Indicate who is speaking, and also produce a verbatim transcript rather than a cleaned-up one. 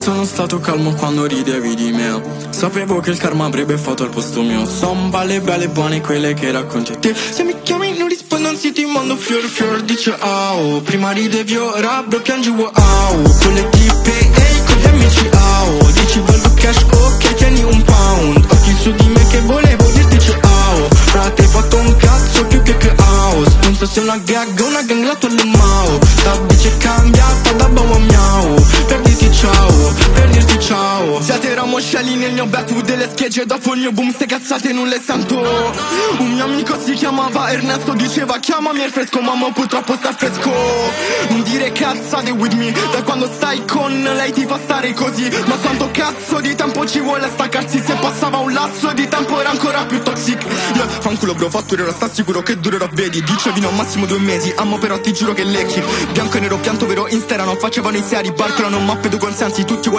Speaker 1: Sono stato calmo quando ridevi di me. Sapevo che il karma avrebbe fatto al posto mio. Son balle belle buone quelle che racconti a te. Se mi chiami non rispondo, anzi ti mando fior fior. Dice au, prima ridevi ora piangi wow. Con le tipe e con gli amici au. Dici voglio cash, ok tieni un pound. Occhi su di me che volevo dirti ciao. Frate hai fatto un cazzo più che che house. Non so se è una gag o una gang la tua le mau. Da bici è cambiata da boa miau. Per dirti ciao, per dirti ciao. Siete ramoscelli nel mio backwood delle schegge. Dopo il mio boom ste cazzate non le sento. Un mio amico si chiamava Ernesto. Diceva chiamami il fresco, mamma purtroppo sta fresco. Non dire cazzate with me. Da quando stai con lei ti fa stare così. Ma quanto cazzo di tempo ci vuole staccarsi. Se passava un lasso di tempo era ancora più toxic. Yeah, fanculo bro, fatturerò, sta sicuro che durerò, vedi. Dice vino al massimo due mesi, amo però ti giuro che lecchi. Bianco e nero, pianto vero, in stera non facevano i seri. Barcolano mappe, due consensi, tutti uguali.